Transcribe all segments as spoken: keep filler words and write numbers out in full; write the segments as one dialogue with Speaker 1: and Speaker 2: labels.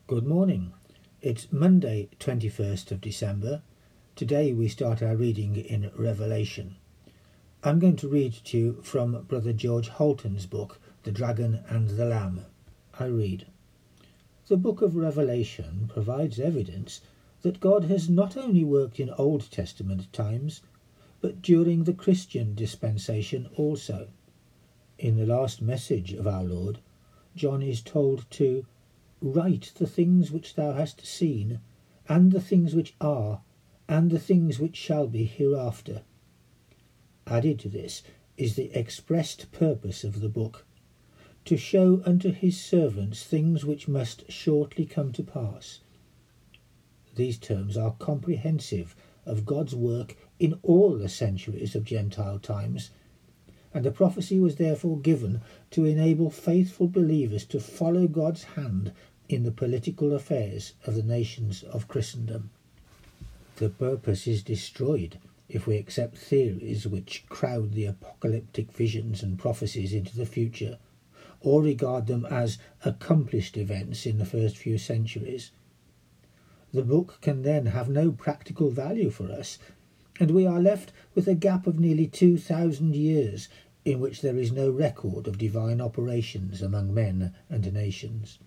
Speaker 1: Good morning. It's Monday, twenty-first of December. Today we start our reading in Revelation. I'm going to read to you from Brother George Holton's book, The Dragon and the Lamb. I read, The book of Revelation provides evidence that God has not only worked in Old Testament times, but during the Christian dispensation also. In the last message of our Lord, John is told to write the things which thou hast seen, and the things which are, and the things which shall be hereafter. Added to this is the expressed purpose of the book, to show unto his servants things which must shortly come to pass. These terms are comprehensive of God's work in all the centuries of Gentile times, and the prophecy was therefore given to enable faithful believers to follow God's hand in the political affairs of the nations of Christendom. The purpose is destroyed if we accept theories which crowd the apocalyptic visions and prophecies into the future, or regard them as accomplished events in the first few centuries. The book can then have no practical value for us, and we are left with a gap of nearly two thousand years in which there is no record of divine operations among men and nations.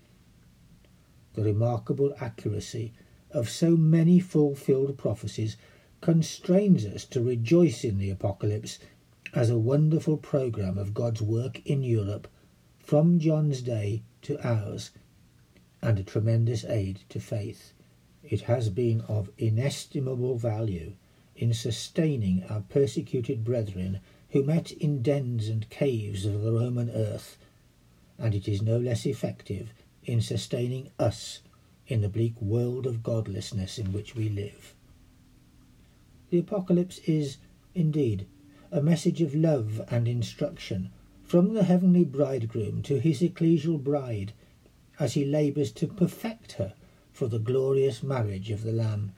Speaker 1: The remarkable accuracy of so many fulfilled prophecies constrains us to rejoice in the Apocalypse as a wonderful programme of God's work in Europe from John's day to ours, and a tremendous aid to faith. It has been of inestimable value in sustaining our persecuted brethren who met in dens and caves of the Roman earth, and it is no less effective in sustaining us in the bleak world of godlessness in which we live. The Apocalypse is, indeed, a message of love and instruction from the heavenly bridegroom to his ecclesial bride, as he labours to perfect her for the glorious marriage of the Lamb.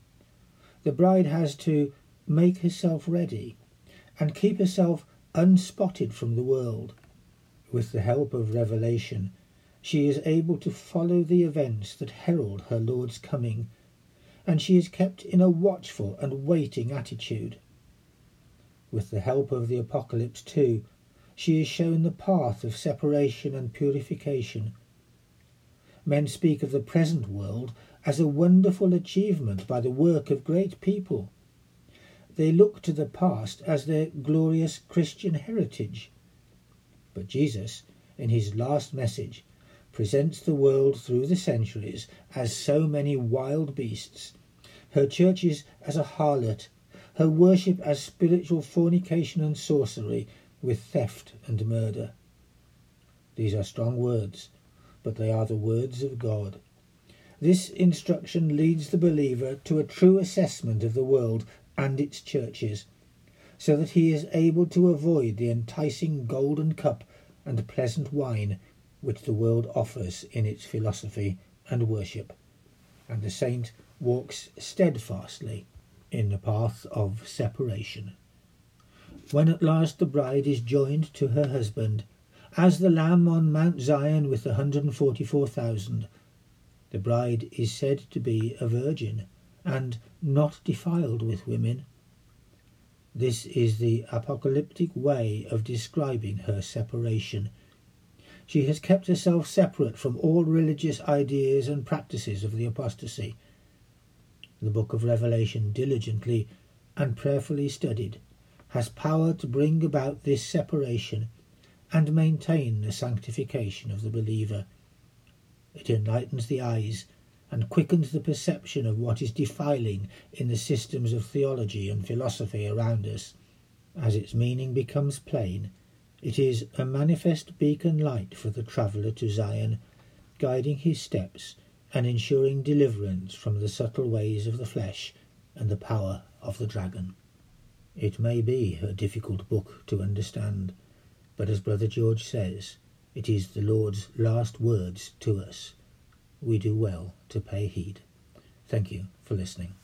Speaker 1: The bride has to make herself ready and keep herself unspotted from the world. With the help of revelation, she is able to follow the events that herald her Lord's coming, and she is kept in a watchful and waiting attitude. With the help of the Apocalypse, too, she is shown the path of separation and purification. Men speak of the present world as a wonderful achievement by the work of great people. They look to the past as their glorious Christian heritage. But Jesus, in his last message, presents the world through the centuries as so many wild beasts, her churches as a harlot, her worship as spiritual fornication and sorcery, with theft and murder. These are strong words, but they are the words of God. This instruction leads the believer to a true assessment of the world and its churches, so that he is able to avoid the enticing golden cup and pleasant wine which the world offers in its philosophy and worship, and the saint walks steadfastly in the path of separation. When at last the bride is joined to her husband, as the Lamb on Mount Zion with the one hundred and forty-four thousand, the bride is said to be a virgin, and not defiled with women. This is the apocalyptic way of describing her separation. She has kept herself separate from all religious ideas and practices of the apostasy. The book of Revelation, diligently and prayerfully studied, has power to bring about this separation and maintain the sanctification of the believer. It enlightens the eyes and quickens the perception of what is defiling in the systems of theology and philosophy around us. As its meaning becomes plain, it is a manifest beacon light for the traveller to Zion, guiding his steps and ensuring deliverance from the subtle ways of the flesh and the power of the dragon. It may be a difficult book to understand, but as Brother George says, it is the Lord's last words to us. We do well to pay heed. Thank you for listening.